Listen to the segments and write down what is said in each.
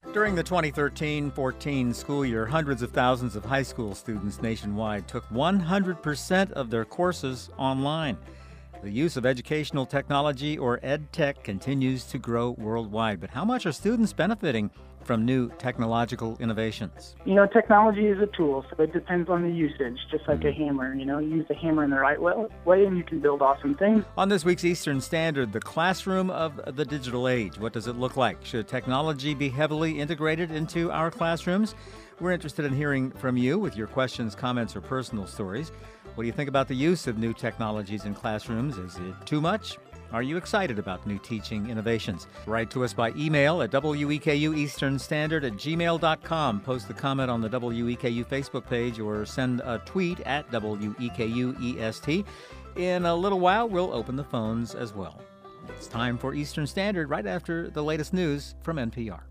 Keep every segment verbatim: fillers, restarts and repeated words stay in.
During the twenty thirteen fourteen school year, hundreds of thousands of high school students nationwide took one hundred percent of their courses online. The use of educational technology, or EdTech, continues to grow worldwide. But how much are students benefiting from new technological innovations? You know, technology is a tool, so it depends on the usage, just like a hammer. You know, use the hammer in the right way and you can build awesome things. On this week's Eastern Standard, the classroom of the digital age. What does it look like? Should technology be heavily integrated into our classrooms? We're interested in hearing from you with your questions, comments, or personal stories. What do you think about the use of new technologies in classrooms? Is it too much? Are you excited about new teaching innovations? Write to us by email at W E K U Eastern Standard at gmail dot com. Post a comment on the W E K U Facebook page or send a tweet at W E K U E S T. In a little while, we'll open the phones as well. It's time for Eastern Standard right after the latest news from N P R.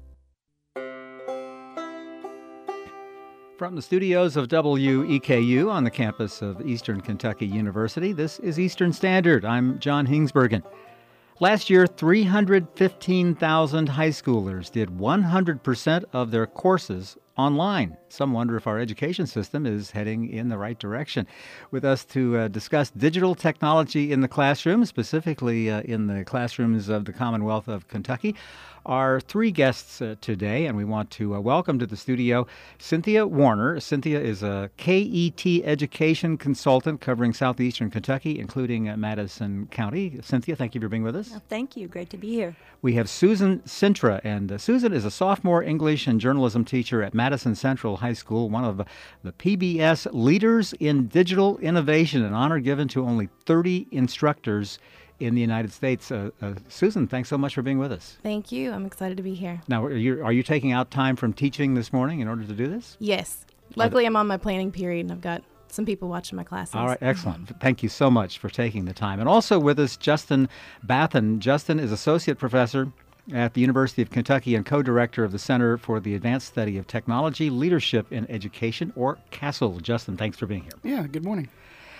From the studios of W E K U on the campus of Eastern Kentucky University, this is Eastern Standard. I'm John Hingsbergen. Last year, three hundred fifteen thousand high schoolers did one hundred percent of their courses online. Some wonder if our education system is heading in the right direction. With us to uh, discuss digital technology in the classroom, specifically uh, in the classrooms of the Commonwealth of Kentucky, are three guests uh, today, and we want to uh, welcome to the studio Cynthia Warner. Cynthia is a K E T education consultant covering southeastern Kentucky, including uh, Madison County. Cynthia, thank you for being with us. Oh, thank you. Great to be here. We have Susan Sintra, and uh, Susan is a sophomore English and journalism teacher at Madison Central High School, one of the P B S Leaders in Digital Innovation, an honor given to only thirty instructors in the United States. Uh, uh, Susan, thanks so much for being with us. Thank you. I'm excited to be here. Now, are you, are you taking out time from teaching this morning in order to do this? Yes. Luckily, I'm on my planning period, and I've got some people watching my classes. All right, excellent. Thank you so much for taking the time. And also with us, Justin Bathen. Justin is Associate Professor at the University of Kentucky and co-director of the Center for the Advanced Study of Technology, Leadership in Education, or CASEL. Justin, thanks for being here. Yeah, good morning.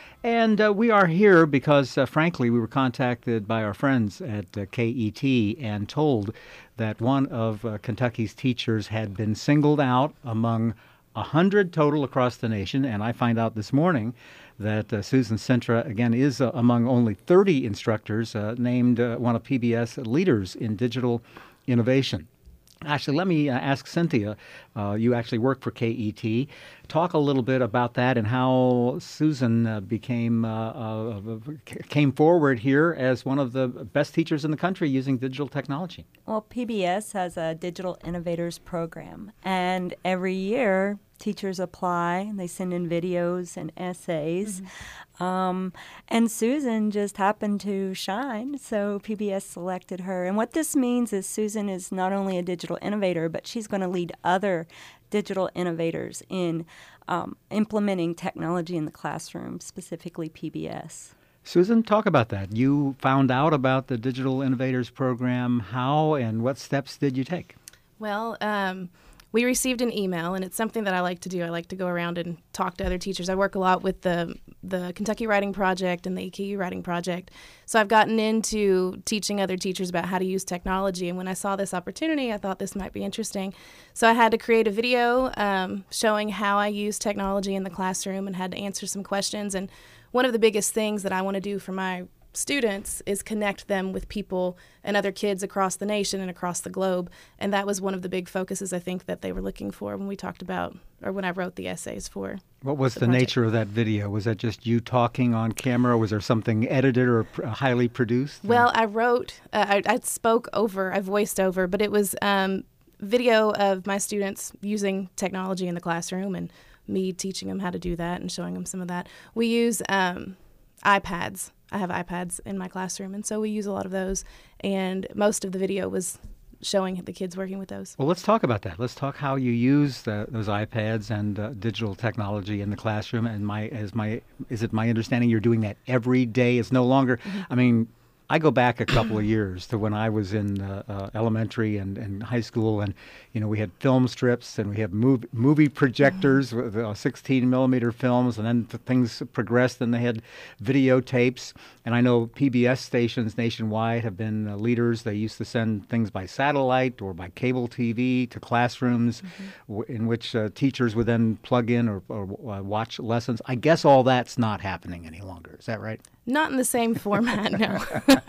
And uh, we are here because, uh, frankly, we were contacted by our friends at uh, K E T and told that one of uh, Kentucky's teachers had been singled out among one hundred total across the nation. And I find out this morning that uh, Susan Sintra, again, is uh, among only thirty instructors uh, named uh, one of P B S Leaders in Digital Innovation. Actually, let me uh, ask Cynthia, uh, you actually work for K E T. Talk a little bit about that and how Susan uh, became uh, uh, came forward here as one of the best teachers in the country using digital technology. Well, P B S has a Digital Innovators Program, and every year teachers apply, and they send in videos and essays. Mm-hmm. Um, and Susan just happened to shine, so P B S selected her. And what this means is Susan is not only a digital innovator, but she's going to lead other digital innovators in um, implementing technology in the classroom, specifically P B S. Susan, talk about that. You found out about the Digital Innovators Program. How and what steps did you take? Well, um, we received an email, and it's something that I like to do. I like to go around and talk to other teachers. I work a lot with the the Kentucky Writing Project and the E K U Writing Project. So I've gotten into teaching other teachers about how to use technology. And when I saw this opportunity, I thought this might be interesting. So I had to create a video um, showing how I use technology in the classroom and had to answer some questions. And one of the biggest things that I want to do for my students is connect them with people and other kids across the nation and across the globe. And that was one of the big focuses, I think, that they were looking for when we talked about, or when I wrote the essays for. What was the, the nature of that video? Was that just you talking on camera? Was there something edited or pr- highly produced? Well, I wrote, uh, I, I spoke over, I voiced over, but it was um, video of my students using technology in the classroom and me teaching them how to do that and showing them some of that. We use um, iPads. I have iPads in my classroom, and so we use a lot of those, and most of the video was showing the kids working with those. Well, let's talk about that. Let's talk how you use the, those iPads and uh, digital technology in the classroom. And my, as my, is it my understanding you're doing that every day? It's no longer, mm-hmm. I mean, I go back a couple of years to when I was in uh, uh, elementary and, and high school, and you know we had film strips and we had mov- movie projectors with uh, sixteen millimeter films, and then th- things progressed and they had videotapes. And I know P B S stations nationwide have been uh, leaders. They used to send things by satellite or by cable T V to classrooms, mm-hmm. w- in which uh, teachers would then plug in or, or uh, watch lessons. I guess all that's not happening any longer. Is that right? Not in the same format, no.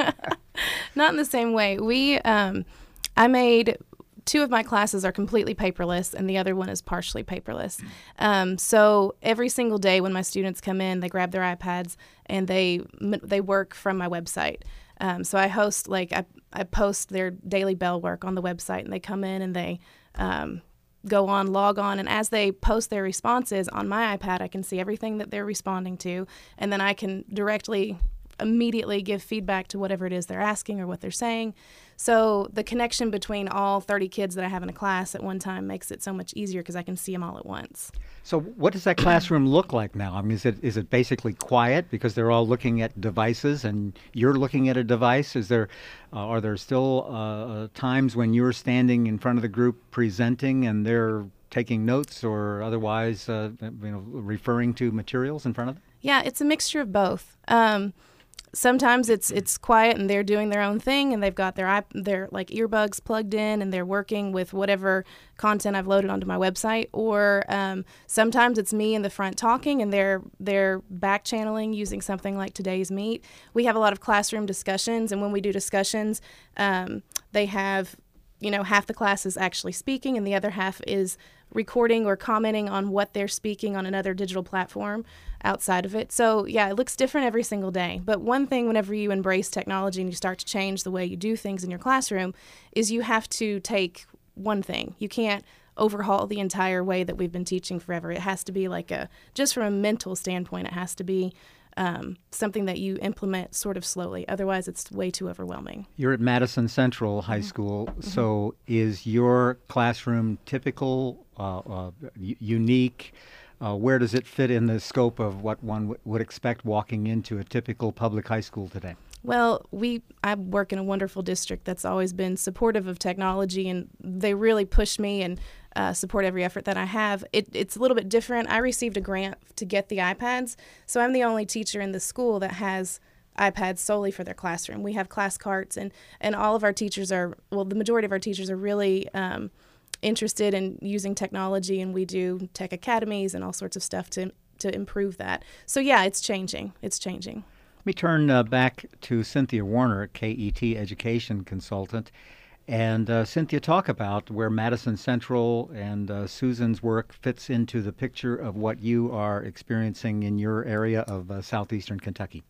Not in the same way. We, um, I made two of my classes are completely paperless, and the other one is partially paperless. Um, so every single day when my students come in, they grab their iPads and they they work from my website. Um, so I host like I I post their daily bell work on the website, and they come in and they. Um, go on, log on, and as they post their responses on my iPad, I can see everything that they're responding to, and then I can directly, immediately give feedback to whatever it is they're asking or what they're saying. So the connection between all thirty kids that I have in a class at one time makes it so much easier because I can see them all at once. So what does that classroom look like now? I mean, is it is it basically quiet because they're all looking at devices and you're looking at a device? Is there uh, are there still uh, times when you're standing in front of the group presenting and they're taking notes or otherwise, uh, you know, referring to materials in front of them? Yeah, it's a mixture of both. Um, Sometimes it's it's quiet and they're doing their own thing and they've got their iP- their like earbuds plugged in and they're working with whatever content I've loaded onto my website. Or um, sometimes it's me in the front talking and they're they're back channeling using something like Today's Meet. We have a lot of classroom discussions, and when we do discussions, um, they have you know half the class is actually speaking and the other half is recording or commenting on what they're speaking on another digital platform outside of it. So yeah, it looks different every single day. But one thing whenever you embrace technology and you start to change the way you do things in your classroom is you have to take one thing. You can't overhaul the entire way that we've been teaching forever. It has to be like a, just from a mental standpoint, it has to be Um, something that you implement sort of slowly. Otherwise, it's way too overwhelming. You're at Madison Central High School, mm-hmm. so is your classroom typical, uh, uh, u- unique? Uh, where does it fit in the scope of what one w- would expect walking into a typical public high school today? Well, we I work in a wonderful district that's always been supportive of technology, and they really push me and uh, support every effort that I have. It, it's a little bit different. I received a grant to get the iPads, so I'm the only teacher in the school that has iPads solely for their classroom. We have class carts, and, and all of our teachers are, well, the majority of our teachers are really um, interested in using technology, and we do tech academies and all sorts of stuff to to improve that. So yeah, it's changing. It's changing. Let me turn uh, back to Cynthia Warner, K E T education consultant. And uh, Cynthia, talk about where Madison Central and uh, Susan's work fits into the picture of what you are experiencing in your area of uh, southeastern Kentucky.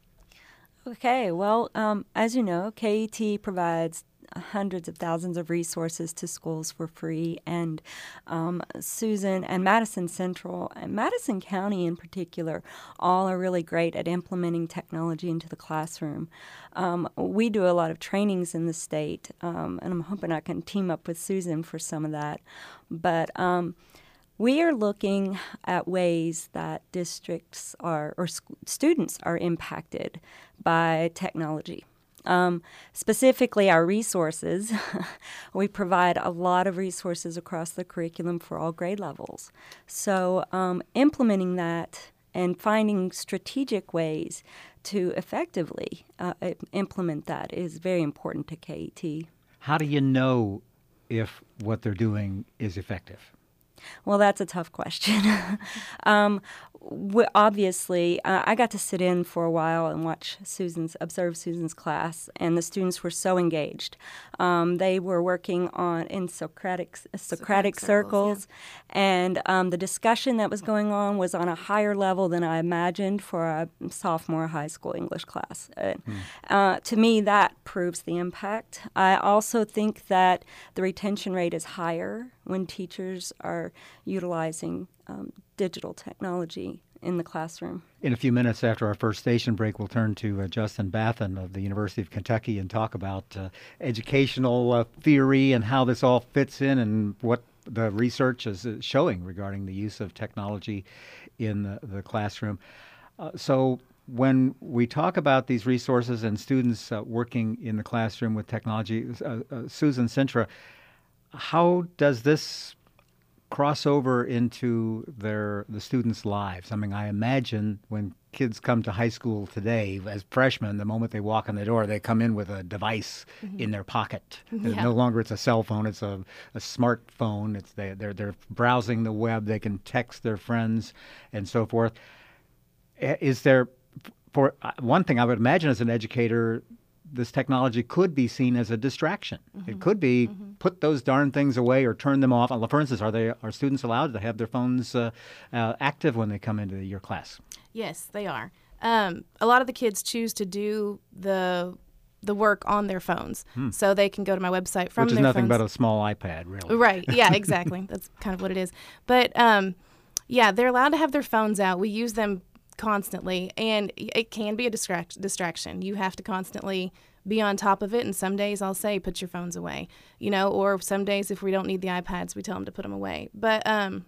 Okay, well, um, as you know, K E T provides hundreds of thousands of resources to schools for free, and um, Susan and Madison Central and Madison County in particular all are really great at implementing technology into the classroom. Um, we do a lot of trainings in the state, um, and I'm hoping I can team up with Susan for some of that. But um, we are looking at ways that districts are or sc- students are impacted by technology. Um, specifically, our resources. We provide a lot of resources across the curriculum for all grade levels. So um, implementing that and finding strategic ways to effectively uh, implement that is very important to K E T. How do you know if what they're doing is effective? Well, that's a tough question. um, we, obviously, uh, I got to sit in for a while and watch Susan's, observe Susan's class, and the students were so engaged. Um, they were working on in Socratic, Socratic, Socratic circles, circles yeah. and um, the discussion that was going on was on a higher level than I imagined for a sophomore high school English class. Uh, mm. uh, to me, that proves the impact. I also think that the retention rate is higher when teachers are utilizing um, digital technology in the classroom. In a few minutes after our first station break, we'll turn to uh, Justin Bathen of the University of Kentucky and talk about uh, educational uh, theory and how this all fits in and what the research is showing regarding the use of technology in the, the classroom. Uh, so when we talk about these resources and students uh, working in the classroom with technology, uh, uh, Susan Sintra, how does this cross over into their the students' lives? I mean, I imagine when kids come to high school today as freshmen, the moment they walk in the door, they come in with a device mm-hmm. in their pocket. Yeah. No longer it's a cell phone; it's a, a smartphone. It's they, they're they're browsing the web. They can text their friends and so forth. Is there, for one thing, I would imagine as an educator, this technology could be seen as a distraction. Mm-hmm. It could be mm-hmm. put those darn things away or turn them off. For instance, are they are students allowed to have their phones uh, uh, active when they come into your class? Yes, they are. Um, a lot of the kids choose to do the the work on their phones, hmm. so they can go to my website from Which is their nothing phones. but a small iPad, really. Right. Yeah. Exactly. That's kind of what it is. But um, yeah, they're allowed to have their phones out. We use them constantly, and it can be a distract- distraction. You have to constantly be on top of it, and some days I'll say, put your phones away, you know, or some days if we don't need the iPads, we tell them to put them away. But um,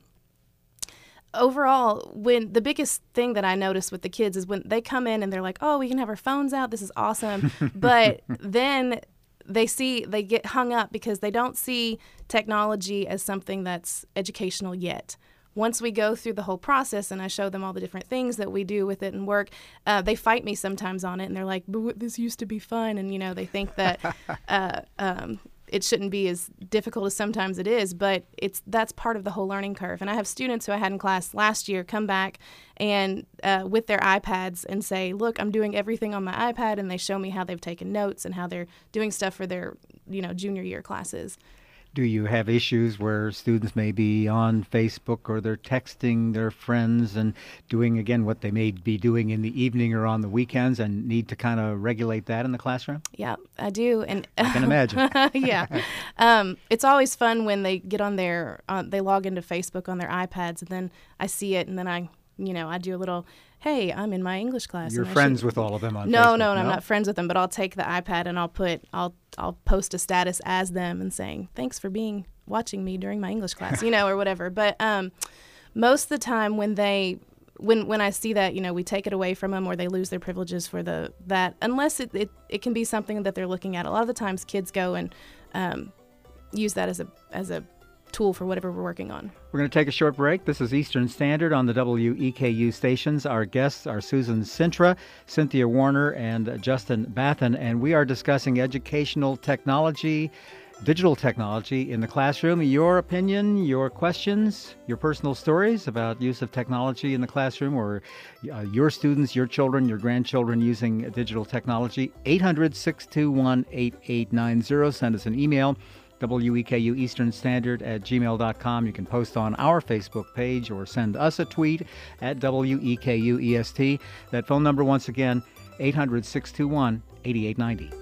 overall, when the biggest thing that I notice with the kids is when they come in and they're like, oh, we can have our phones out, this is awesome, but then they see, they get hung up because they don't see technology as something that's educational yet. Once we go through the whole process and I show them all the different things that we do with it and work, uh, they fight me sometimes on it, and they're like, but this used to be fun. And, you know, they think that uh, um, it shouldn't be as difficult as sometimes it is, but it's that's part of the whole learning curve. And I have students who I had in class last year come back and uh, with their iPads and say, look, I'm doing everything on my iPad, and they show me how they've taken notes and how they're doing stuff for their, you know, junior year classes. Do you have issues where students may be on Facebook or they're texting their friends and doing, again, what they may be doing in the evening or on the weekends and need to kind of regulate that in the classroom? Yeah, I do. And I can imagine. yeah. Um, it's always fun when they get on their, uh, they log into Facebook on their iPads, and then I see it, and then I, you know, I do a little, hey, I'm in my English class. You're friends should... with all of them on no, Facebook? No, no, no, I'm not friends with them, but I'll take the iPad and I'll put, I'll I'll post a status as them and saying, thanks for being, watching me during my English class, you know, or whatever. But um, most of the time when they, when when I see that, you know, we take it away from them or they lose their privileges for the, that, unless it, it, it can be something that they're looking at. A lot of the times kids go and um, use that as a as a tool for whatever we're working on. We're going to take a short break. This is Eastern Standard on the W E K U stations. Our guests are Susan Sintra, Cynthia Warner, and Justin Bathen, and we are discussing educational technology, digital technology in the classroom. Your opinion, your questions, your personal stories about use of technology in the classroom, or uh, your students, your children, your grandchildren using digital technology. eight hundred, six two one, eight eight nine zero. Send us an email. W E K U Eastern Standard at gmail dot com. You can post on our Facebook page or send us a tweet at W E K U E S T. That phone number, once again, eight hundred, six two one, eight eight nine zero.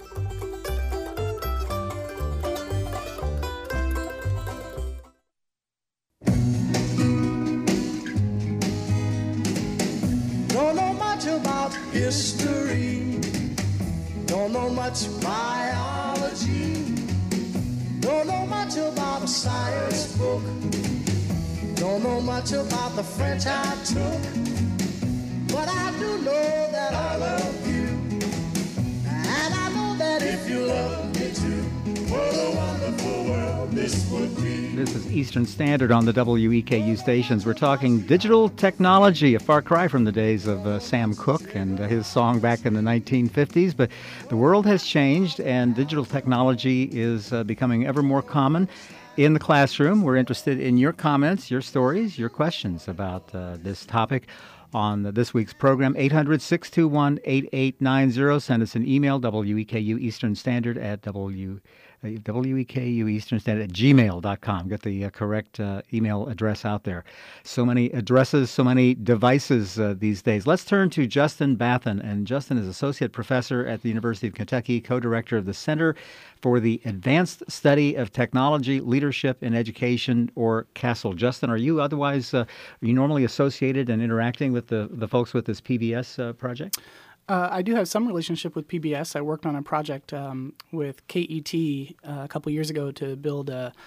Don't know much about history. Don't know much biology. Don't know much about a science book. Don't know much about the French I took. But I do know that I love you. And I know that if you love me too, what a wonderful world this would be. This is Eastern Standard on the W E K U stations. We're talking digital technology, a far cry from the days of uh, Sam Cooke and uh, his song back in the nineteen fifties. But the world has changed, and digital technology is uh, becoming ever more common in the classroom. We're interested in your comments, your stories, your questions about uh, this topic on this week's program. eight hundred, six two one, eight eight nine zero. Send us an email, W E K U Eastern Standard at W. W E K U Eastern Standard at gmail dot com. Get the uh, correct uh, email address out there. So many addresses, so many devices uh, these days. Let's turn to Justin Bathen. And Justin is Associate Professor at the University of Kentucky, Co-Director of the Center for the Advanced Study of Technology, Leadership, and Education, or CASTLE. Justin, are you otherwise, uh, are you normally associated and interacting with the, the folks with this P B S uh, project? Uh, I do have some relationship with P B S. I worked on a project um, with K E T uh, a couple years ago to build a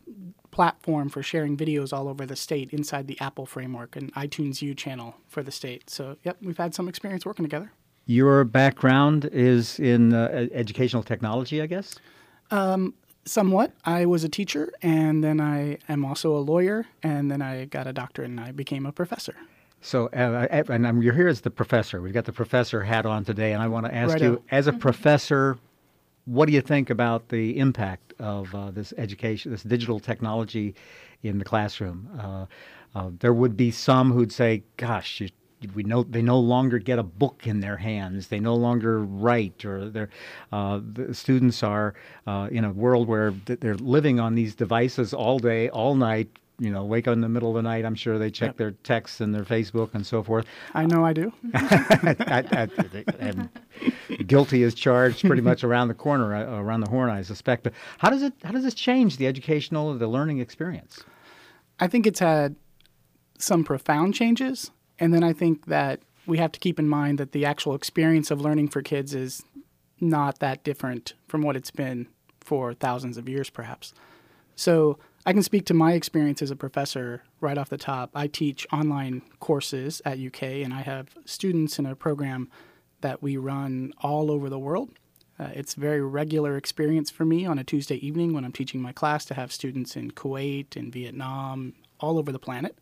platform for sharing videos all over the state inside the Apple framework, an iTunes U channel for the state. So, yep, we've had some experience working together. Your background is in uh, educational technology, I guess? Um, somewhat. I was a teacher, and then I am also a lawyer, and then I got a doctorate, and I became a professor. So, uh, and I'm, you're here as the professor. We've got the professor hat on today, and I want to ask Righto. you, as a professor, what do you think about the impact of uh, this education, this digital technology in the classroom? Uh, uh, there would be some who'd say, gosh, you, we know they no longer get a book in their hands. They no longer write, or they're, uh, the students are uh, in a world where they're living on these devices all day, all night. You know, wake up in the middle of the night, I'm sure they check Yep. their texts and their Facebook and so forth. I know I do. I, I, and guilty as charged pretty much around the corner, uh, around the horn, I suspect. But how does it, how does this change the educational, the learning experience? I think it's had some profound changes, and then I think that we have to keep in mind that the actual experience of learning for kids is not that different from what it's been for thousands of years, perhaps. So I can speak to my experience as a professor right off the top. I teach online courses at U K, and I have students in a program that we run all over the world. Uh, it's a very regular experience for me on a Tuesday evening when I'm teaching my class to have students in Kuwait and Vietnam, all over the planet.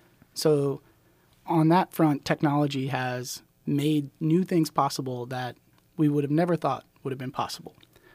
So on that front, technology has made new things possible that we would have never thought would have been possible.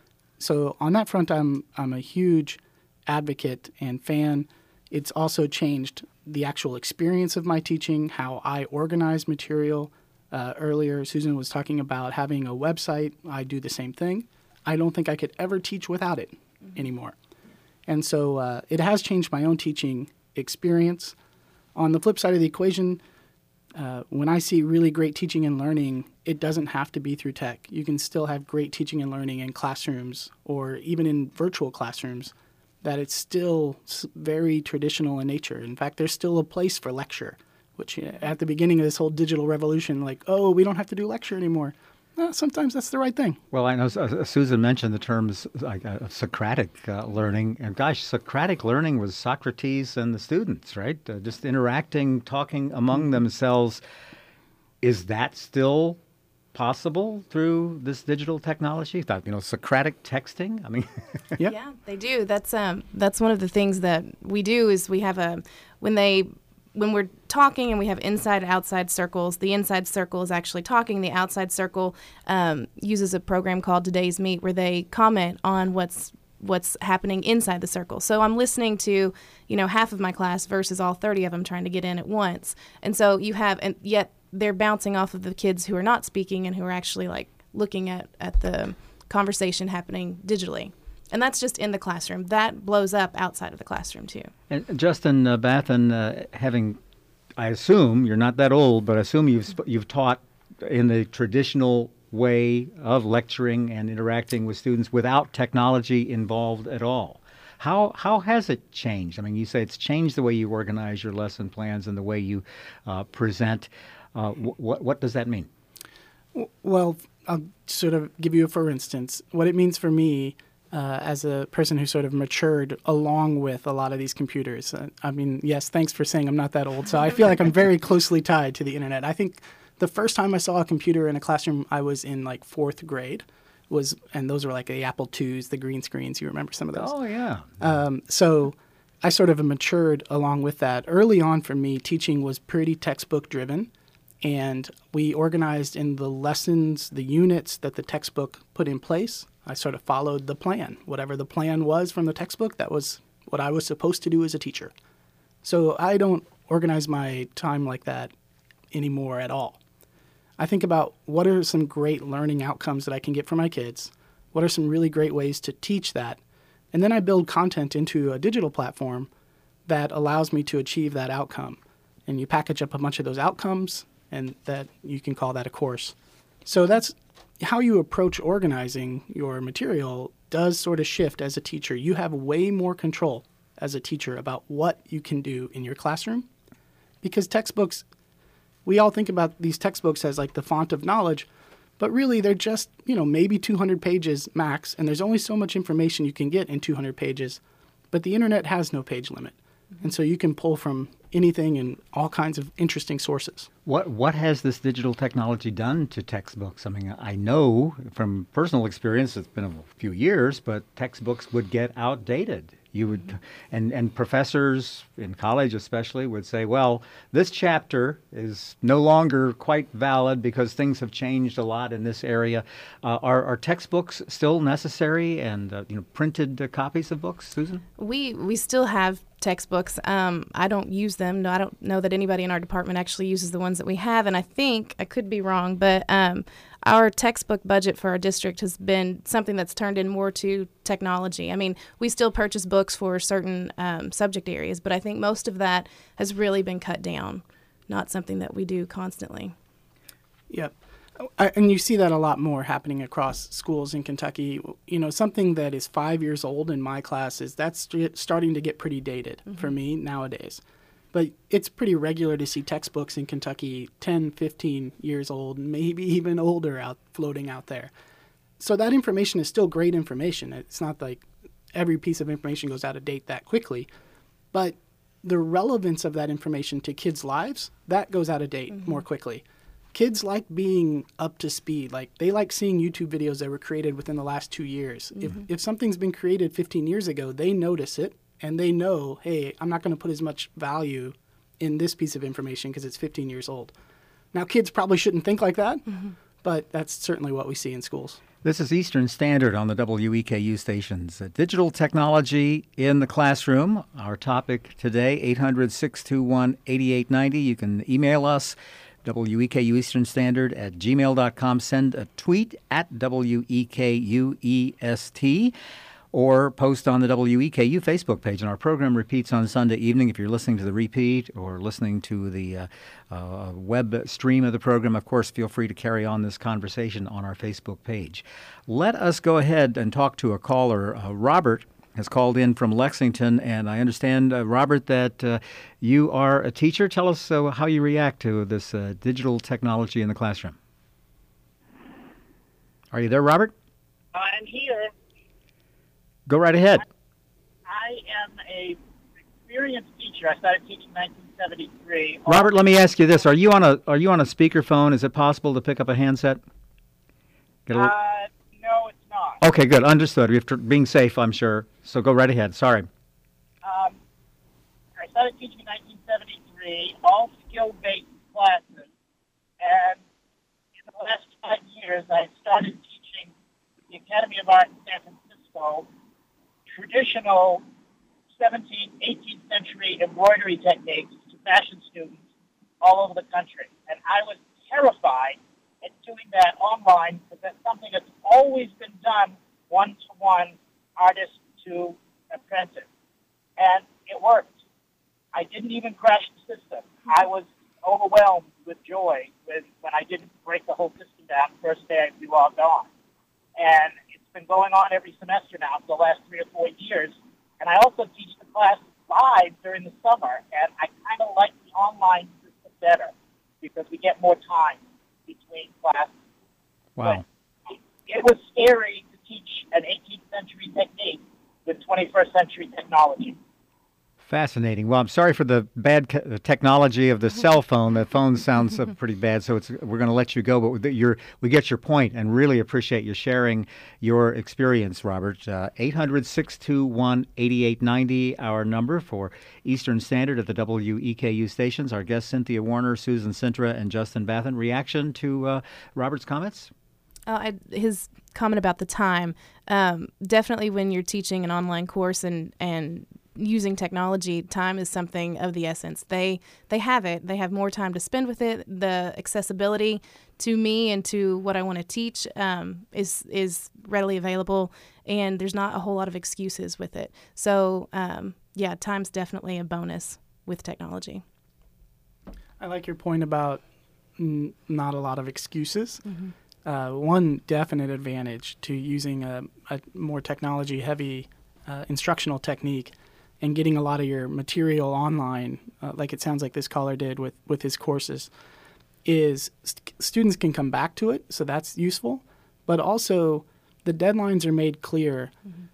So on that front, I'm I'm a huge advocate and fan. It's also changed the actual experience of my teaching, how I organize material. Uh, earlier, Susan was talking about having a website. I do the same thing. I don't think I could ever teach without it mm-hmm. anymore. And so uh, it has changed my own teaching experience. On the flip side of the equation, uh, when I see really great teaching and learning, it doesn't have to be through tech. You can still have great teaching and learning in classrooms or even in virtual classrooms, that it's still very traditional in nature. In fact, there's still a place for lecture, which at the beginning of this whole digital revolution, like, oh, we don't have to do lecture anymore. Well, sometimes that's the right thing. Well, I know uh, Susan mentioned the terms like uh, Socratic uh, learning, and gosh, Socratic learning was Socrates and the students, right? Uh, just interacting, talking among mm-hmm. themselves. Is that still possible through this digital technology? That, you know, Socratic texting. I mean, yep. Yeah, they do. That's um, that's one of the things that we do is we have a when they when we're talking and we have inside and outside circles. The inside circle is actually talking. The outside circle um, uses a program called Today's Meet, where they comment on what's what's happening inside the circle. So I'm listening to, you know, half of my class versus all thirty of them trying to get in at once. And so you have, and yet they're bouncing off of the kids who are not speaking and who are actually like looking at, at the conversation happening digitally. And that's just in the classroom. That blows up outside of the classroom too. And Justin uh, Bathan, uh, having, I assume, you're not that old, but I assume you've sp- you've taught in the traditional way of lecturing and interacting with students without technology involved at all. How how has it changed? I mean, you say it's changed the way you organize your lesson plans and the way you uh, present. Uh, wh- what what does that mean? Well, I'll sort of give you a for instance. What it means for me uh, as a person who sort of matured along with a lot of these computers. Uh, I mean, yes, thanks for saying I'm not that old. So I feel like I'm very closely tied to the internet. I think the first time I saw a computer in a classroom, I was in like fourth grade. Was and those were like the Apple twos, the green screens. You remember some of those? Oh, yeah. Um, so I sort of matured along with that. Early on for me, teaching was pretty textbook driven. And we organized in the lessons, the units that the textbook put in place. I sort of followed the plan. Whatever the plan was from the textbook, that was what I was supposed to do as a teacher. So I don't organize my time like that anymore at all. I think about what are some great learning outcomes that I can get for my kids? What are some really great ways to teach that? And then I build content into a digital platform that allows me to achieve that outcome. And you package up a bunch of those outcomes, and that you can call that a course. So that's how you approach organizing your material does sort of shift as a teacher. You have way more control as a teacher about what you can do in your classroom, because textbooks, we all think about these textbooks as like the font of knowledge, but really they're just, you know, maybe two hundred pages max, and there's only so much information you can get in two hundred pages. but the internet has no page limit. And so you can pull from anything and all kinds of interesting sources. What what has this digital technology done to textbooks? I mean, I know from personal experience, it's been a few years, but textbooks would get outdated. You would, and, and professors in college especially would say, well, this chapter is no longer quite valid because things have changed a lot in this area. Uh, are, are textbooks still necessary and uh, you know printed uh, copies of books, Susan? We we still have textbooks. Um, I don't use them. No, I don't know that anybody in our department actually uses the ones that we have. And I think, I could be wrong, but um, our textbook budget for our district has been something that's turned in more to technology. I mean, we still purchase books for certain um, subject areas, but I think most of that has really been cut down, not something that we do constantly. Yep. I, and you see that a lot more happening across schools in Kentucky. You know, something that is five years old in my class is that's st- starting to get pretty dated mm-hmm. for me nowadays. But it's pretty regular to see textbooks in Kentucky ten, fifteen years old, maybe even older out floating out there. So that information is still great information. It's not like every piece of information goes out of date that quickly. But the relevance of that information to kids' lives, that goes out of date mm-hmm. more quickly. Kids like being up to speed. Like they like seeing YouTube videos that were created within the last two years. Mm-hmm. If if something's been created fifteen years ago, they notice it and they know, hey, I'm not going to put as much value in this piece of information because it's fifteen years old. Now, kids probably shouldn't think like that, mm-hmm. but that's certainly what we see in schools. This is Eastern Standard on the W E K U stations. Uh, digital technology in the classroom. Our topic today, eight hundred, six two one, eight eight nine zero. You can email us. W E K U Eastern Standard at gmail dot com. Send a tweet at W E K U E S T or post on the W E K U Facebook page. And our program repeats on Sunday evening. If you're listening to the repeat or listening to the uh, uh, web stream of the program, of course, feel free to carry on this conversation on our Facebook page. Let us go ahead and talk to a caller. Uh, Robert has called in from Lexington, and I understand, uh, Robert, that uh, you are a teacher. Tell us uh, how you react to this uh, digital technology in the classroom. Are you there, Robert? I'm here. Go right ahead. I am a experienced teacher. I started teaching in nineteen seventy-three. Robert, let me ask you this: Are you on a Are you on a speakerphone? Is it possible to pick up a handset? Get a little... Uh, no, it's not. Okay, good. Understood. You're being safe, I'm sure. So go right ahead. Sorry. Um, I started teaching in nineteen seventy-three, all skill-based classes, and in the last five years, I started teaching the Academy of Art in San Francisco traditional seventeenth, eighteenth century embroidery techniques to fashion students all over the country. And I was terrified at doing that online because that's something that's always been done one-to-one, artist to apprentice. And it worked. I didn't even crash the system. I was overwhelmed with joy when, when I didn't break the whole system down the first day we logged on. And it's been going on every semester now for the last three or four years. And I also teach the class live during the summer, and I kind of like the online system better because we get more time between classes. Wow. But it was scary to teach an eighteenth century technique with twenty-first century technology. Fascinating. Well, I'm sorry for the bad ca- technology of the cell phone. The phone sounds uh, pretty bad, so it's, we're going to let you go. But with your, we get your point and really appreciate you sharing your experience, Robert. Uh, eight hundred, six two one, eight eight nine zero, our number for Eastern Standard at the W E K U stations. Our guests, Cynthia Warner, Susan Sintra, and Justin Bathen. Reaction to uh, Robert's comments? Uh, I, his comment about the time, um, definitely when you're teaching an online course and, and using technology, time is something of the essence. They they have it. They have more time to spend with it. The accessibility to me and to what I want to teach um, is is readily available, and there's not a whole lot of excuses with it. So, um, yeah, time's definitely a bonus with technology. I like your point about n- not a lot of excuses. Mm-hmm. Uh, one definite advantage to using a, a more technology-heavy uh, instructional technique and getting a lot of your material online, uh, like it sounds like this caller did with, with his courses, is st- students can come back to it, so that's useful. But also, the deadlines are made clear. Mm-hmm.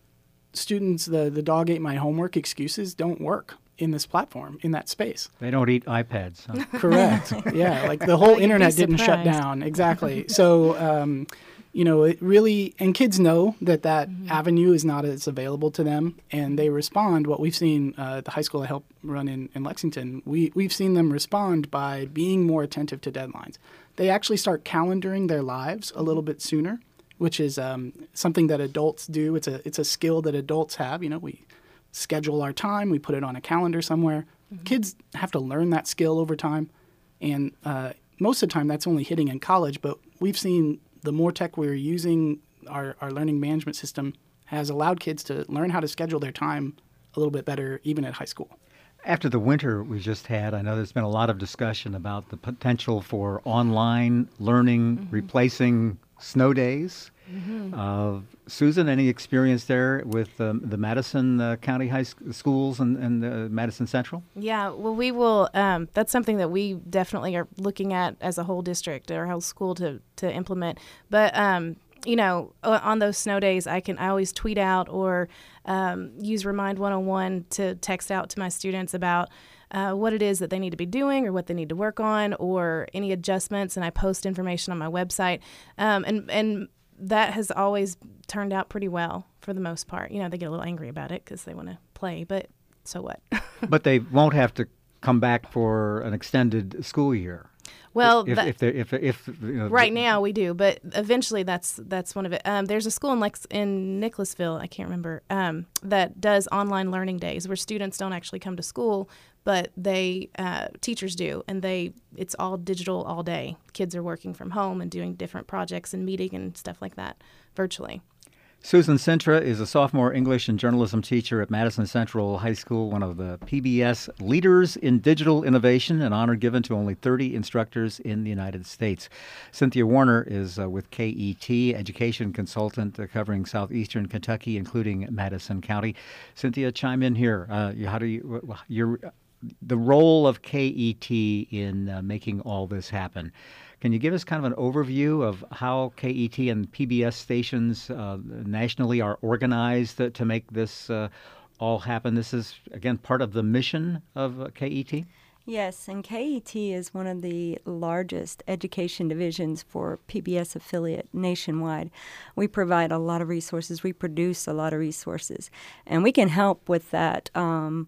students, the, the dog ate my homework excuses don't work in this platform, in that space. They don't eat iPads. Huh? Correct. Yeah, like the whole You'd be internet didn't shut surprised. down. Exactly. So, um, you know, it really, and kids know that that Mm-hmm. avenue is not as available to them, and they respond. What we've seen uh, at the high school I help run in, in Lexington, we, we've seen them respond by being more attentive to deadlines. They actually start calendaring their lives a little bit sooner, which is um, something that adults do. It's a it's a skill that adults have. You know, we schedule our time, we put it on a calendar somewhere. Mm-hmm. Kids have to learn that skill over time, and uh, most of the time that's only hitting in college. But we've seen the more tech we're using, our, our learning management system has allowed kids to learn how to schedule their time a little bit better, even at high school. After the winter we just had, I know there's been a lot of discussion about the potential for online learning Mm-hmm. replacing snow days. Mm-hmm. Uh, Susan, any experience there with um, the Madison uh, County High Sc- schools and, and uh, Madison Central? Yeah, well, we will. Um, that's something that we definitely are looking at as a whole district or whole school to to implement. But um, you know, o- on those snow days, I can I always tweet out or um, use Remind one oh one to text out to my students about uh, what it is that they need to be doing or what they need to work on or any adjustments, and I post information on my website. Um, and and that has always turned out pretty well for the most part. You know, they get a little angry about it because they want to play, but so what? But they won't have to come back for an extended school year. Well, if that- if, they're- if, if, you know, right now we do, but eventually that's that's one of it. Um, there's a school in Lex in Nicholasville, I can't remember, um, that does online learning days where students don't actually come to school, but they uh, teachers do, and they it's all digital all day. Kids are working from home and doing different projects and meeting and stuff like that virtually. Susan Sintra is a sophomore English and journalism teacher at Madison Central High School, one of the P B S leaders in digital innovation, an honor given to only thirty instructors in the United States. Cynthia Warner is uh, with K E T, education consultant uh, covering southeastern Kentucky, including Madison County. Cynthia, chime in here. Uh, you- how do you your the role of K E T in uh, making all this happen? Can you give us kind of an overview of how K E T and P B S stations uh, nationally are organized to, to make this uh, all happen? This is, again, part of the mission of uh, K E T? Yes, and K E T is one of the largest education divisions for P B S affiliate nationwide. We provide a lot of resources. We produce a lot of resources. And we can help with that um,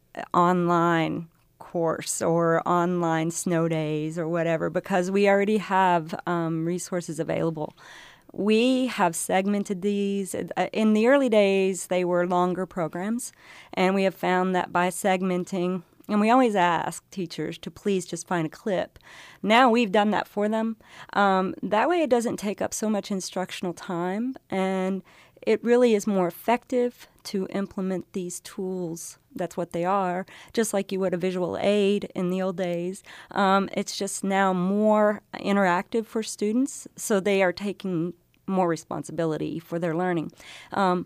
online course or online snow days or whatever because we already have um, resources available. We have segmented these. In the early days, they were longer programs, and we have found that by segmenting, and we always ask teachers to please just find a clip. Now we've done that for them. Um, that way it doesn't take up so much instructional time, and it really is more effective to implement these tools. That's what they are, just like you would a visual aid in the old days. Um, it's just now more interactive for students, so they are taking more responsibility for their learning. Um,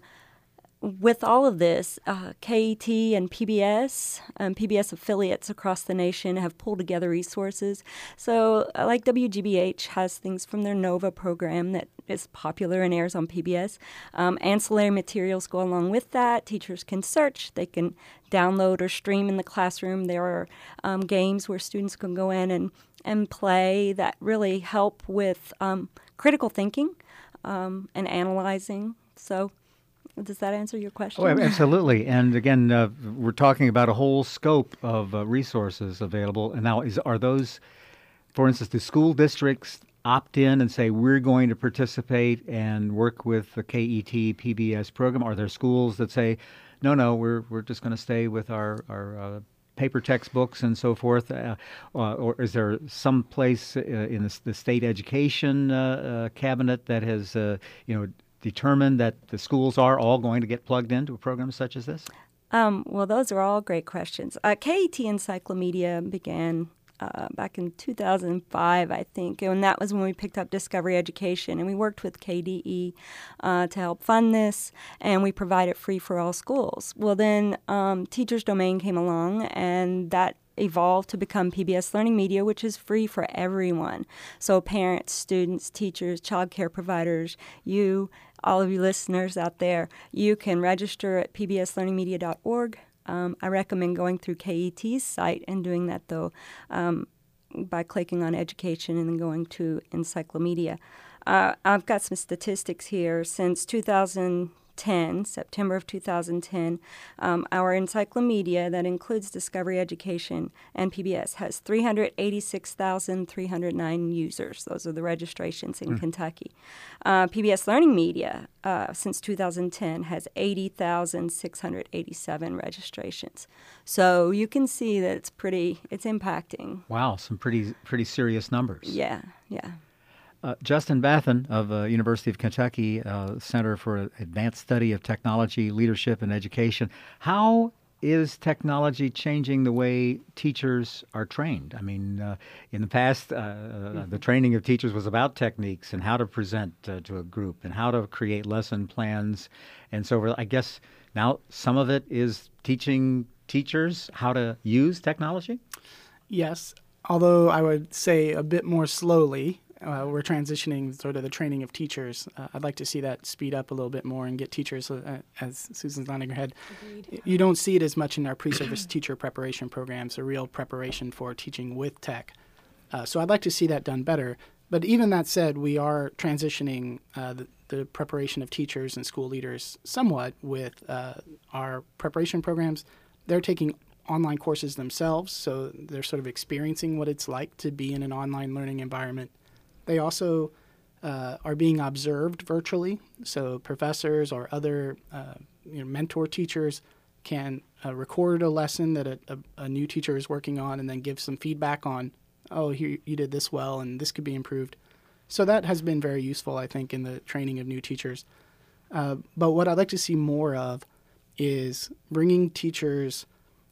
with all of this, uh, K E T and P B S, um, P B S affiliates across the nation have pulled together resources. So uh, like W G B H has things from their NOVA program that is popular and airs on P B S. Um, ancillary materials go along with that. Teachers can search. They can download or stream in the classroom. There are um, games where students can go in and, and play that really help with um, critical thinking um, and analyzing. So does that answer your question? Oh, absolutely. And again, uh, we're talking about a whole scope of uh, resources available. And now, is are those, for instance, do school districts opt in and say, we're going to participate and work with the K E T P B S program? Are there schools that say, no, no, we're we're just going to stay with our, our uh, paper textbooks and so forth? Uh, uh, or is there some place uh, in the, the state education uh, uh, cabinet that has, uh, you know, determined that the schools are all going to get plugged into a program such as this? Um, well, those are all great questions. Uh, K E T Encyclomedia began uh, back in two thousand five, I think, and that was when we picked up Discovery Education, and we worked with K D E uh, to help fund this, and we provide it free for all schools. Well, then um, Teachers Domain came along, and that evolved to become P B S Learning Media, which is free for everyone. So parents, students, teachers, child care providers, you, all of you listeners out there, you can register at p b s learning media dot org. Um, I recommend going through K E T's site and doing that, though, um, by clicking on education and then going to encyclomedia. Uh, I've got some statistics here. Since two thousand ten, September of two thousand ten, um, our encyclomedia, that includes Discovery Education and P B S, has three hundred eighty-six thousand three hundred nine users. Those are the registrations in mm. Kentucky. Uh, P B S Learning Media, uh, since two thousand ten, has eighty thousand six hundred eighty-seven registrations. So you can see that it's pretty, it's impacting. Wow, some pretty pretty serious numbers. Yeah, yeah. Uh, Justin Bathen of uh, University of Kentucky uh, Center for Advanced Study of Technology, Leadership, and Education. How is technology changing the way teachers are trained? I mean, uh, in the past, uh, mm-hmm. uh, the training of teachers was about techniques and how to present uh, to a group and how to create lesson plans and so forth. I guess now some of it is teaching teachers how to use technology? Yes, although I would say a bit more slowly. Uh, we're transitioning sort of the training of teachers. Uh, I'd like to see that speed up a little bit more and get teachers, uh, as Susan's nodding her head. Agreed. You don't see it as much in our pre-service teacher preparation programs, a real preparation for teaching with tech. Uh, so I'd like to see that done better. But even that said, we are transitioning uh, the, the preparation of teachers and school leaders somewhat with uh, our preparation programs. They're taking online courses themselves, so they're sort of experiencing what it's like to be in an online learning environment. They also uh, are being observed virtually, so professors or other uh, you know, mentor teachers can uh, record a lesson that a, a, a new teacher is working on and then give some feedback on, oh, here, you did this well and this could be improved. So that has been very useful, I think, in the training of new teachers. Uh, but what I'd like to see more of is bringing teachers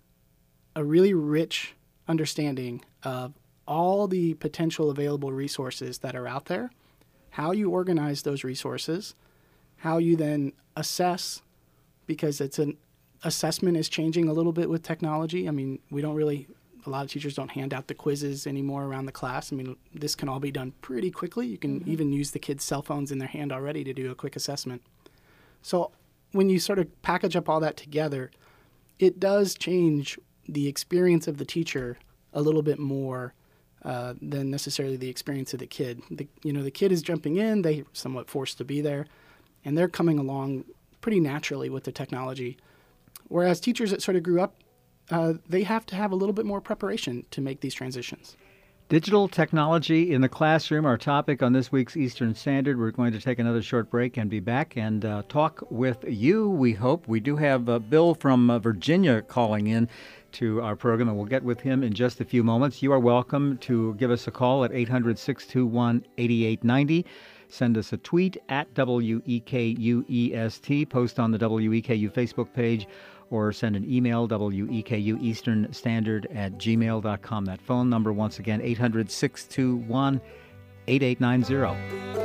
a really rich understanding of all the potential available resources that are out there, how you organize those resources, how you then assess, because it's an assessment is changing a little bit with technology. I mean, we don't really, a lot of teachers don't hand out the quizzes anymore around the class. I mean, this can all be done pretty quickly. You can mm-hmm. even use the kids' cell phones in their hand already to do a quick assessment. So when you sort of package up all that together, it does change the experience of the teacher a little bit more Uh, than necessarily the experience of the kid. The, you know, the kid is jumping in, they're somewhat forced to be there, and they're coming along pretty naturally with the technology. Whereas teachers that sort of grew up, uh, they have to have a little bit more preparation to make these transitions. Digital technology in the classroom, our topic on this week's Eastern Standard. We're going to take another short break and be back and uh, talk with you, we hope. We do have uh, Bill from uh, Virginia calling in to our program, and we'll get with him in just a few moments. You are welcome to give us a call at eight hundred, six two one, eight eight nine zero. Send us a tweet at W E K U E S T, post on the W E K U Facebook page, or send an email, W E K U Eastern Standard at gmail dot com. That phone number, once again, eight hundred, six two one, eight eight nine zero.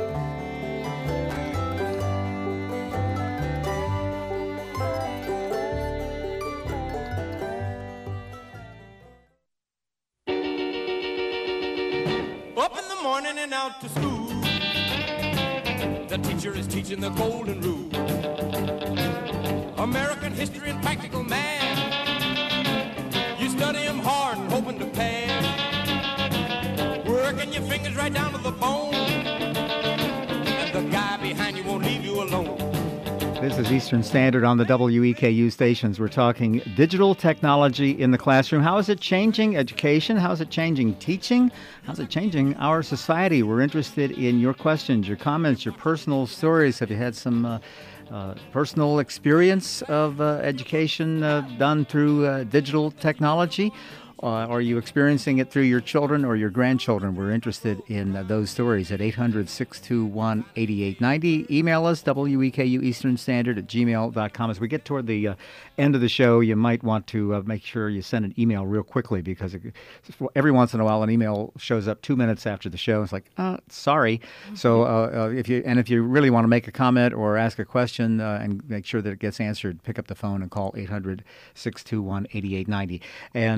Up in the morning and out to school, the teacher is teaching the golden rule. American history and practical math, you study them hard and hoping to pass, working your fingers right down to the bone, and the guy behind you won't leave you alone. This is Eastern Standard on the W E K U stations. We're talking digital technology in the classroom. How is it changing education? How is it changing teaching? How is it changing our society? We're interested in your questions, your comments, your personal stories. Have you had some uh, uh, personal experience of uh, education uh, done through uh, digital technology? Uh, are you experiencing it through your children or your grandchildren? We're interested in uh, those stories at eight hundred, six two one, eight eight nine zero. Email us, W E K U Eastern Standard at gmail dot com. As we get toward the uh, end of the show, you might want to uh, make sure you send an email real quickly, because it, every once in a while an email shows up two minutes after the show. It's like, uh, sorry. Mm-hmm. So uh, uh, if you and if you really want to make a comment or ask a question uh, and make sure that it gets answered, pick up the phone and call eight hundred, six two one, eight eight nine zero. And uh, Susan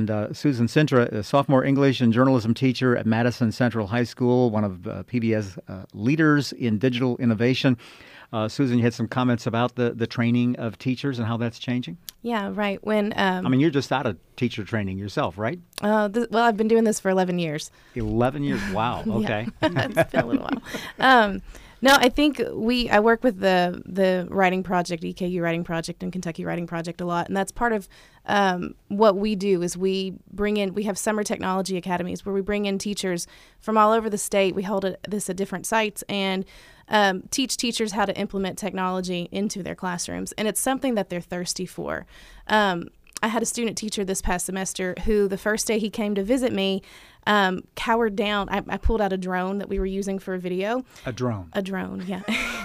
Susan Sintra, a sophomore English and journalism teacher at Madison Central High School, one of uh, P B S uh, leaders in digital innovation. Uh, Susan, you had some comments about the, the training of teachers and how that's changing? Yeah, right. When um, I mean, you're just out of teacher training yourself, right? Uh, th- well, I've been doing this for eleven years. eleven years? Wow. Okay. It's been a little while. Um, no, I think we, I work with the the writing project, E K U Writing Project and Kentucky Writing Project a lot. And that's part of um, what we do is we bring in, we have summer technology academies where we bring in teachers from all over the state. We hold it, this at different sites and um, teach teachers how to implement technology into their classrooms. And it's something that they're thirsty for. Um, I had a student teacher this past semester who the first day he came to visit me um, cowered down. I, I pulled out a drone that we were using for a video. A drone. A drone, yeah.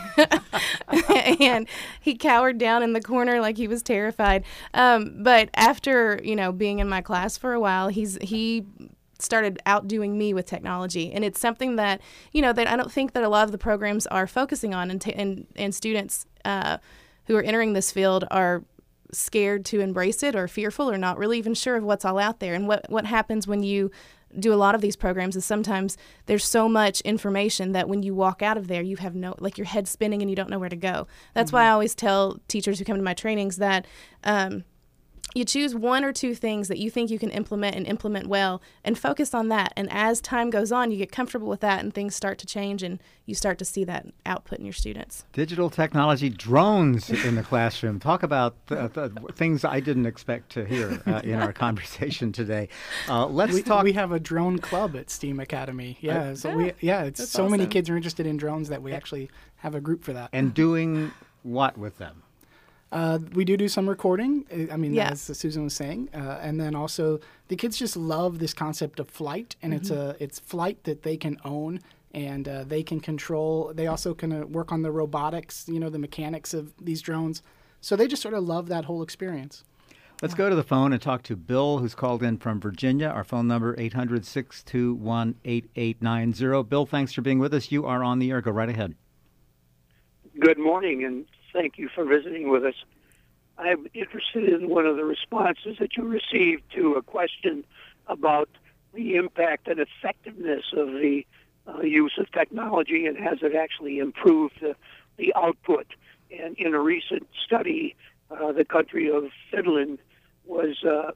And he cowered down in the corner like he was terrified. Um, but after, you know, being in my class for a while, he's he started outdoing me with technology. And it's something that, you know, that I don't think that a lot of the programs are focusing on, and, t- and, and students uh, who are entering this field are scared to embrace it or fearful or not really even sure of what's all out there. And what, what happens when you do a lot of these programs is sometimes there's so much information that when you walk out of there, you have no, like your head's spinning and you don't know where to go. That's mm-hmm. why I always tell teachers who come to my trainings that um, you choose one or two things that you think you can implement and implement well and focus on that. And as time goes on, you get comfortable with that and things start to change and you start to see that output in your students. Digital technology, drones in the classroom. Talk about the, the things I didn't expect to hear uh, in our conversation today. Uh, let's we, talk. We have a drone club at STEAM Academy. Yeah, uh, so yeah, we yeah, it's so awesome. many kids are interested in drones that we actually have a group for that. And doing what with them? Uh, we do do some recording, I mean, yeah. as Susan was saying, uh, and then also the kids just love this concept of flight, and mm-hmm. it's a it's flight that they can own and uh, they can control. They also can uh, work on the robotics, you know, the mechanics of these drones. So they just sort of love that whole experience. Let's go to the phone and talk to Bill, who's called in from Virginia. Our phone number, eight hundred, six two one, eight eight nine zero. Bill, thanks for being with us. You are on the air. Go right ahead. Good morning, and thank you for visiting with us. I'm interested in one of the responses that you received to a question about the impact and effectiveness of the uh, use of technology and has it actually improved the, the output. And in a recent study, uh, the country of Finland was uh,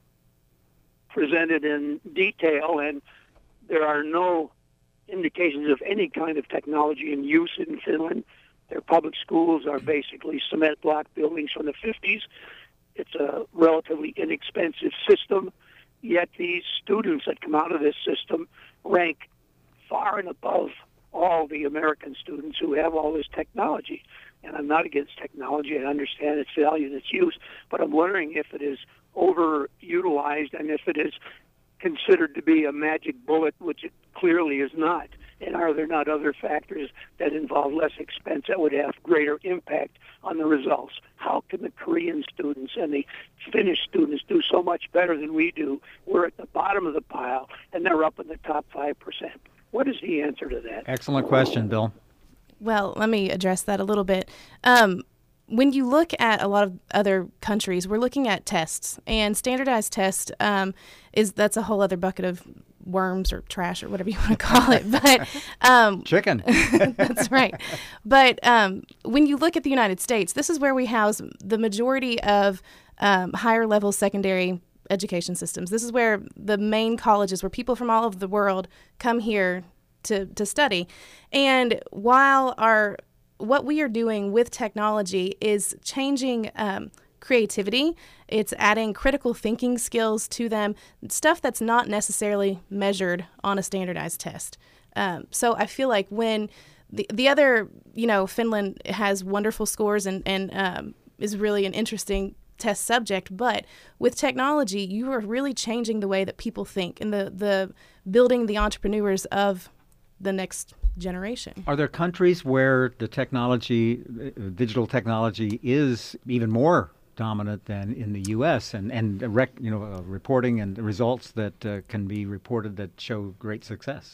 presented in detail, and there are no indications of any kind of technology in use in Finland. Their public schools are basically cement block buildings from the fifties. It's a relatively inexpensive system, yet these students that come out of this system rank far and above all the American students who have all this technology. And I'm not against technology. I understand its value and its use, but I'm wondering if it is overutilized and if it is considered to be a magic bullet, which it clearly is not. And are there not other factors that involve less expense that would have greater impact on the results? How can the Korean students and the Finnish students do so much better than we do? We're at the bottom of the pile, and they're up in the top five percent. What is the answer to that? Excellent question, Bill. Well, let me address that a little bit. Um, when you look at a lot of other countries, we're looking at tests, and standardized tests um, is that's a whole other bucket of worms or trash or whatever you want to call it. But um, chicken. That's right. But um, when you look at the United States, this is where we house the majority of um, higher level secondary education systems. This is where the main colleges, where people from all over the world come here to to study. And while our what we are doing with technology is changing um, creativity, it's adding critical thinking skills to them, stuff that's not necessarily measured on a standardized test. Um, so I feel like when the the other, you know, Finland has wonderful scores and, and um, is really an interesting test subject, but with technology, you are really changing the way that people think and the, the building the entrepreneurs of the next generation. Are there countries where the technology, uh, digital technology is even more dominant than in the U S and, and rec, you know, uh, reporting and the results that uh, can be reported that show great success?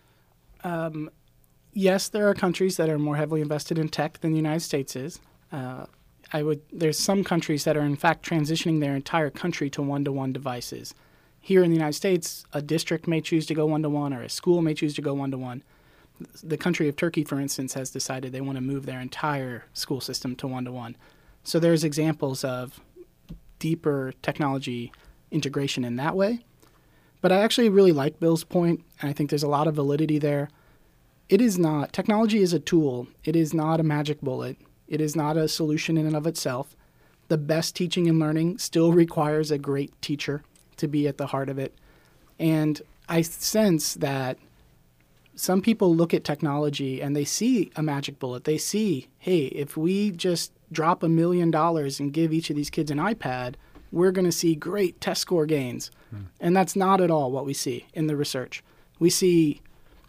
Um, yes, there are countries that are more heavily invested in tech than the United States is. Uh, I would. There's some countries that are in fact transitioning their entire country to one-to-one devices. here in the United States, a district may choose to go one-to-one or a school may choose to go one-to-one. The country of Turkey, for instance, has decided they want to move their entire school system to one-to-one. So there's examples of deeper technology integration in that way. But I actually really like Bill's point, and I think there's a lot of validity there. It is not, technology is a tool. It is not a magic bullet. It is not a solution in and of itself. The best teaching and learning still requires a great teacher to be at the heart of it. And I sense that some people look at technology and they see a magic bullet. They see, hey, if we just drop a million dollars and give each of these kids an iPad, we're going to see great test score gains. Hmm. And that's not at all what we see in the research. We see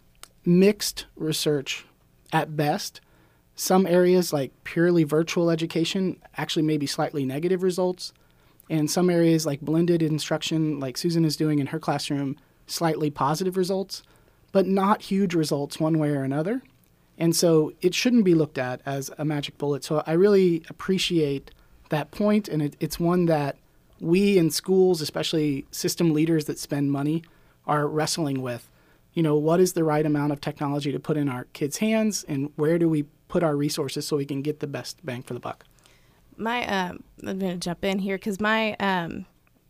mixed research at best. Some areas like purely virtual education actually maybe slightly negative results. And some areas like blended instruction, like Susan is doing in her classroom, slightly positive results, but not huge results one way or another. And so it shouldn't be looked at as a magic bullet. So I really appreciate that point, and it, it's one that we in schools, especially system leaders that spend money, are wrestling with. You know, what is the right amount of technology to put in our kids' hands, and where do we put our resources so we can get the best bang for the buck? My, um, I'm going to jump in here because my, um,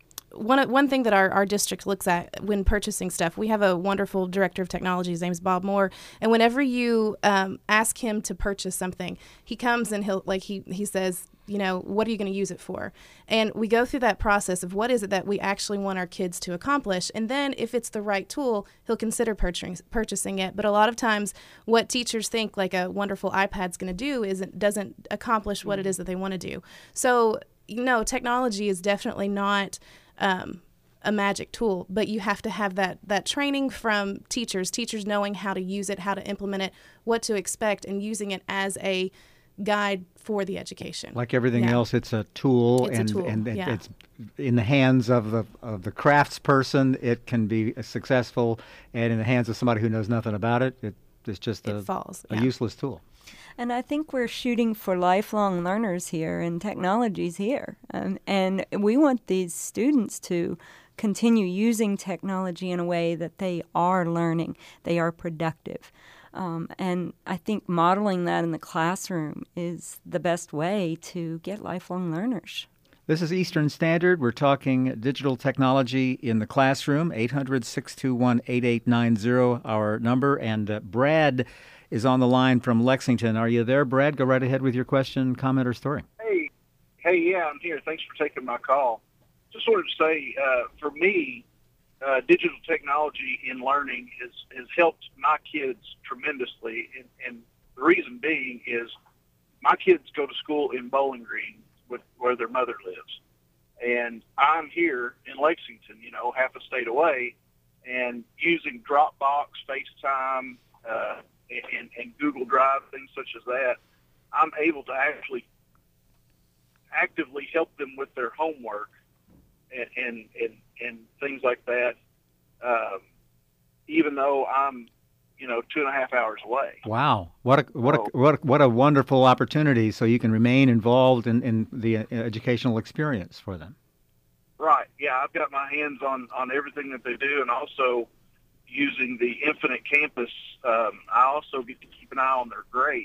one one thing that our, our district looks at when purchasing stuff, we have a wonderful director of technology. His name's Bob Moore, and whenever you um, ask him to purchase something, he comes and he'll like he he says, you know, what are you going to use it for? And we go through that process of what is it that we actually want our kids to accomplish, and then if it's the right tool, he'll consider purchasing purchasing it. But a lot of times, what teachers think like a wonderful iPad's going to do isn't doesn't accomplish what it is that they want to do. So, you know, technology is definitely not Um, a magic tool, but you have to have that that training from teachers, teachers knowing how to use it, how to implement it, what to expect, and using it as a guide for the education. Like everything yeah. else, it's a tool, it's and a tool. and it, yeah. it's in the hands of the of the craftsperson. It can be successful, and in the hands of somebody who knows nothing about it, it is just it a, falls. a Yeah. useless tool. And I think we're shooting for lifelong learners here, and technology's here. Um, and we want these students to continue using technology in a way that they are learning, they are productive. Um, and I think modeling that in the classroom is the best way to get lifelong learners. This is Eastern Standard. We're talking digital technology in the classroom. eight hundred, six two one, eight eight nine zero, our number. And uh, Brad is on the line from Lexington. Are you there, Brad? Go right ahead with your question, comment, or story. Hey, hey, yeah, I'm here. Thanks for taking my call. Just wanted to say, uh, for me, uh, digital technology in learning has, has helped my kids tremendously. And, and the reason being is my kids go to school in Bowling Green, with, where their mother lives. And I'm here in Lexington, you know, half a state away, and using Dropbox, FaceTime, uh, and, and Google Drive, things such as that, I'm able to actually actively help them with their homework and and, and, and things like that, um, even though I'm, you know, two and a half hours away. Wow. What a what So- a what a, what a wonderful opportunity, so you can remain involved in, in the uh, educational experience for them. Right. Yeah, I've got my hands on, on everything that they do, and also using the Infinite Campus, um, I also get to keep an eye on their grades,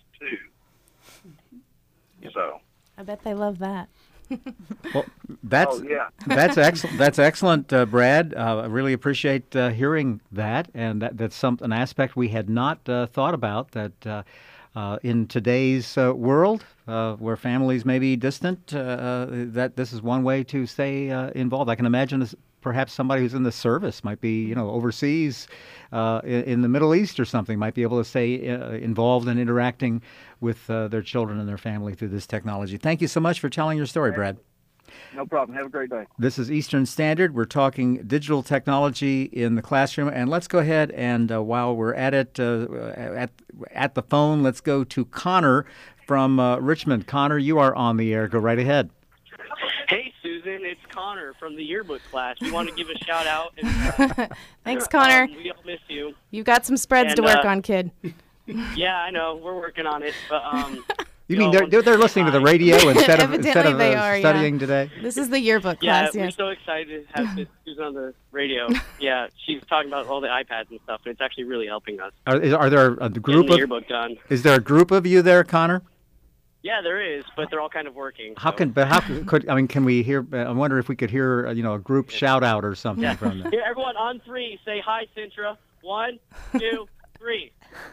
too. Yep. So, I bet they love that. Well, that's oh, yeah. that's excellent. That's excellent, uh, Brad. Uh, I really appreciate uh, hearing that, and that, that's some an aspect we had not uh, thought about. That uh, uh, in today's uh, world, uh, where families may be distant, uh, that this is one way to stay uh, involved. I can imagine this, perhaps somebody who's in the service might be, you know, overseas uh, in, in the Middle East or something, might be able to stay uh, involved and interacting with uh, their children and their family through this technology. Thank you so much for telling your story, Brad. No problem. Have a great day. This is Eastern Standard. We're talking digital technology in the classroom. And let's go ahead and uh, while we're at it, uh, at, at the phone, let's go to Connor from uh, Richmond. Connor, you are on the air. Go right ahead. Hey, Susan, it's Connor from the yearbook class. We want to give a shout out. And, uh, Thanks, Connor. Um, we all miss you. You've got some spreads And, to work uh, on, kid. Yeah, I know. We're working on it. But um, You mean know, they're, they're they're listening to the radio instead of Evidently instead of they uh, are, yeah. studying today? This is the yearbook Yeah, class, we're yes. so excited to have Miss Susan on the radio. Yeah, she's talking about all the iPads and stuff, and it's actually really helping us. Are, is, are there a Getting group the of yearbook done. is there a group of you there, Connor? Yeah, there is, but they're all kind of working. How so. can but how could I mean can we hear? I wonder if we could hear uh, you know a group shout out or something Yeah. from them. Here, everyone on three, say hi, Sintra. One, two, three.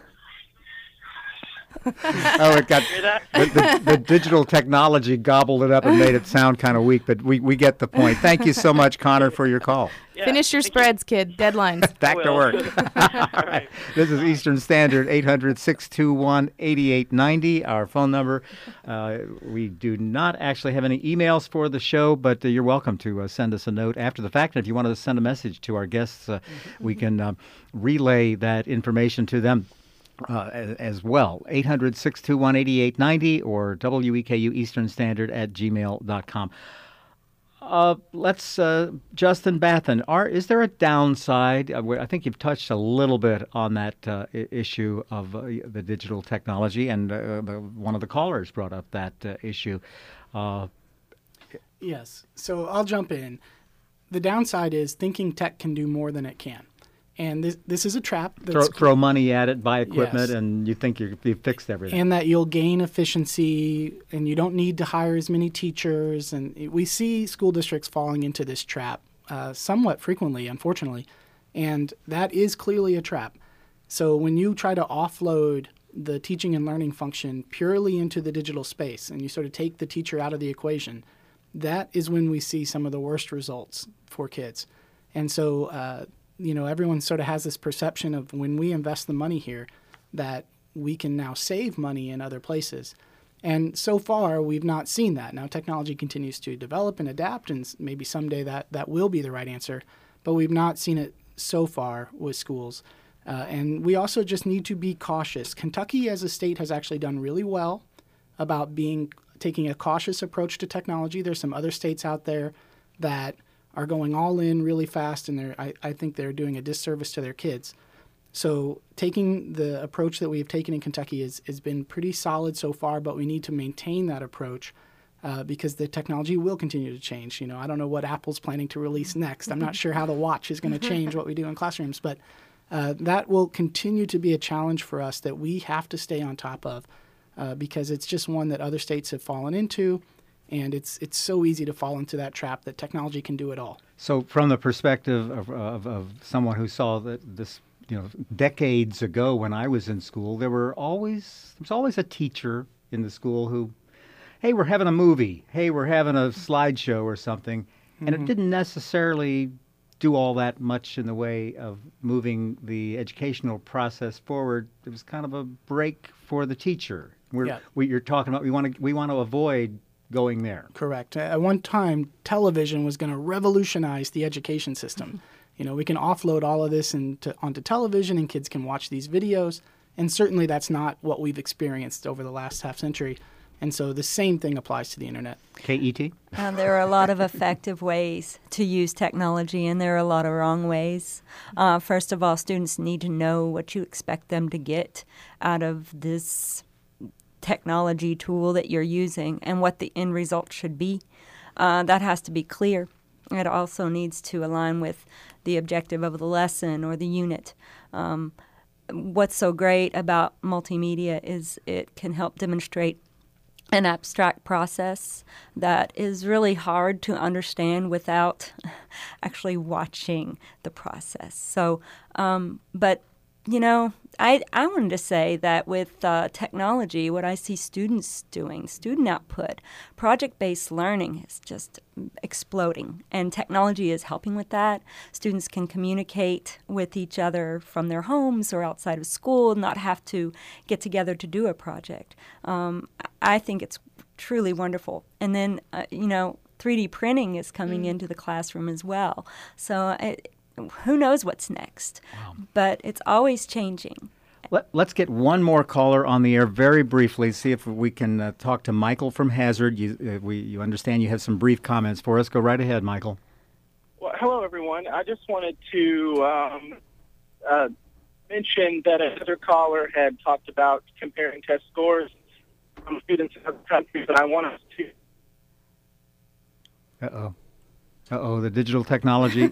Oh, it got Hear that? the, the, the digital technology gobbled it up and made it sound kind of weak, but we, we get the point. Thank you so much, Connor, for your call. Yeah, Finish your thank spreads, kid. Deadlines. Back to will. work. All right. This is Eastern Standard, eight hundred, six two one, eight eight nine zero, our phone number. Uh, we do not actually have any emails for the show, but uh, you're welcome to uh, send us a note after the fact. And if you want to send a message to our guests, uh, we can uh, relay that information to them. Uh, as, as well, eight hundred, six two one, eight eight nine zero or W E K U Eastern Standard at gmail dot com. Uh, let's, uh, Justin Bathen, are, is there a downside? Uh, where- I think you've touched a little bit on that uh, I- issue of uh, the digital technology, and uh, the, one of the callers brought up that uh, issue. Uh, Yes. So I'll jump in. The downside is thinking tech can do more than it can. And this this is a trap. That's throw, throw money at it, buy equipment, Yes. and you think you're, you've fixed everything. And that you'll gain efficiency and you don't need to hire as many teachers. And we see school districts falling into this trap uh, somewhat frequently, unfortunately. And that is clearly a trap. So when you try to offload the teaching and learning function purely into the digital space and you sort of take the teacher out of the equation, that is when we see some of the worst results for kids. And so, uh, you know, everyone sort of has this perception of when we invest the money here that we can now save money in other places. And so far, we've not seen that. Now, technology continues to develop and adapt, and s- maybe someday that, that will be the right answer. But we've not seen it so far with schools. Uh, and we also just need to be cautious. Kentucky as a state has actually done really well about being taking a cautious approach to technology. There's some other states out there that are going all in really fast, and they're, I, I think they're doing a disservice to their kids. So taking the approach that we've taken in Kentucky is, has been pretty solid so far, but we need to maintain that approach uh, because the technology will continue to change. You know, I don't know what Apple's planning to release next. I'm not sure how the watch is going to change what we do in classrooms, but uh, that will continue to be a challenge for us that we have to stay on top of uh, because it's just one that other states have fallen into. And it's it's so easy to fall into that trap that technology can do it all. So, from the perspective of, of, of someone who saw that this, you know, decades ago when I was in school, there were always there was always a teacher in the school who, hey, we're having a movie, hey, we're having a slideshow or something, and Mhm. it didn't necessarily do all that much in the way of moving the educational process forward. It was kind of a break for the teacher. We're, Yeah. we, you're talking about we want to we want to avoid going there. Correct. At one time, television was going to revolutionize the education system. You know, we can offload all of this into, onto television and kids can watch these videos. And certainly that's not what we've experienced over the last half century. And so the same thing applies to the internet. K E T? Uh, there are a lot of effective ways to use technology, and there are a lot of wrong ways. Uh, first of all, students need to know what you expect them to get out of this technology tool that you're using and what the end result should be. Uh, that has to be clear. It also needs to align with the objective of the lesson or the unit. Um, what's so great about multimedia is it can help demonstrate an abstract process that is really hard to understand without actually watching the process. So, um, but, you know, I, I wanted to say that with uh, technology, what I see students doing, student output, project-based learning is just exploding, and technology is helping with that. Students can communicate with each other from their homes or outside of school, not have to get together to do a project. Um, I think it's truly wonderful. And then, uh, you know, three D printing is coming mm. into the classroom as well. So it, who knows what's next? Wow. But it's always changing. Let, let's get one more caller on the air very briefly, see if we can uh, talk to Michael from Hazard. You, uh, we, you understand you have some brief comments for us. Go right ahead, Michael. Well, hello, everyone. I just wanted to um, uh, mention that another caller had talked about comparing test scores. from students in other countries, and I want us to. Uh-oh. Uh-oh, the digital technology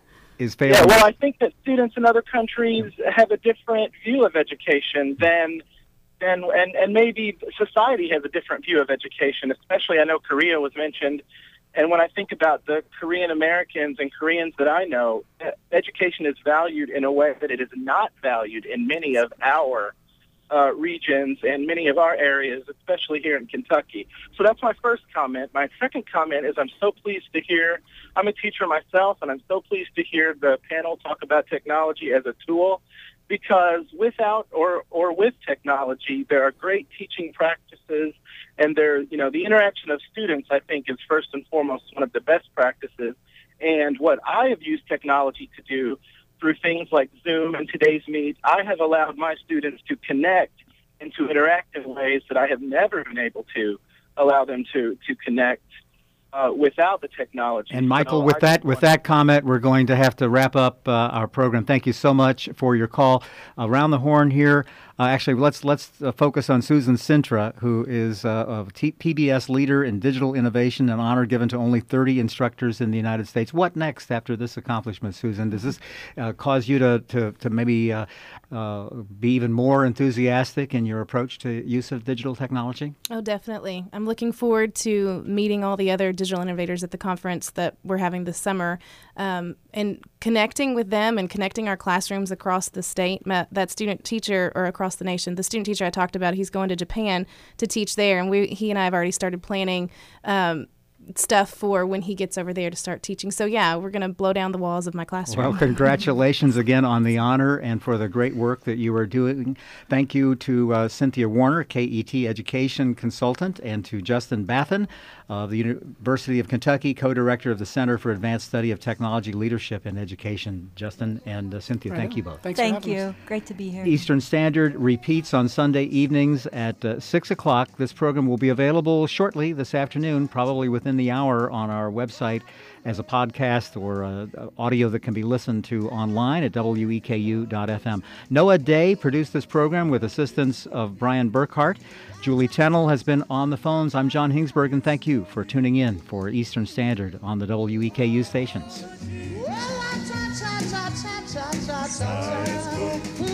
is failing. Yeah, well, I think that students in other countries have a different view of education than, than and, and maybe society has a different view of education, especially I know Korea was mentioned. And when I think about the Korean Americans and Koreans that I know, education is valued in a way that it is not valued in many of our uh, regions and many of our areas, especially here in Kentucky. So that's my first comment. My second comment is I'm so pleased to hear, I'm a teacher myself, and I'm so pleased to hear the panel talk about technology as a tool, because without or, or with technology, there are great teaching practices, and there, you know, the interaction of students, I think, is first and foremost one of the best practices. And what I have used technology to do through things like Zoom and Today's Meet, I have allowed my students to connect and to interact in ways that I have never been able to allow them to, to connect uh, without the technology. And Michael, so with I that with that comment, we're going to have to wrap up uh, our program. Thank you so much for your call. Around the horn here, uh, actually, let's let's uh, focus on Susan Sintra, who is uh, a T- P B S leader in digital innovation, an honor given to only thirty instructors in the United States. What next after this accomplishment, Susan? Does this uh, cause you to to, to maybe uh, uh, be even more enthusiastic in your approach to use of digital technology? Oh, definitely. I'm looking forward to meeting all the other digital innovators at the conference that we're having this summer, um, and connecting with them and connecting our classrooms across the state. That student teacher, or across the nation, the student teacher I talked about, he's going to Japan to teach there, and we he and I have already started planning um, stuff for when he gets over there to start teaching. So yeah, we're going to blow down the walls of my classroom. Well, congratulations again on the honor and for the great work that you are doing. Thank you to uh, Cynthia Warner, K E T education consultant, and to Justin Bathen of the University of Kentucky, co-director of the Center for Advanced Study of Technology Leadership in Education. Justin and uh, Cynthia, right thank on. you both. Thanks Thank for you. having us. Great to be here. Eastern Standard repeats on Sunday evenings at uh, six o'clock. This program will be available shortly this afternoon, probably within the hour, on our website as a podcast or uh, audio that can be listened to online at W E K U dot F M. Noah Day produced this program with assistance of Brian Burkhart. Julie Tennell has been on the phones. I'm John Hingsberg, and thank you for tuning in for Eastern Standard on the W E K U stations. Well, I ta ta ta ta ta ta ta ta.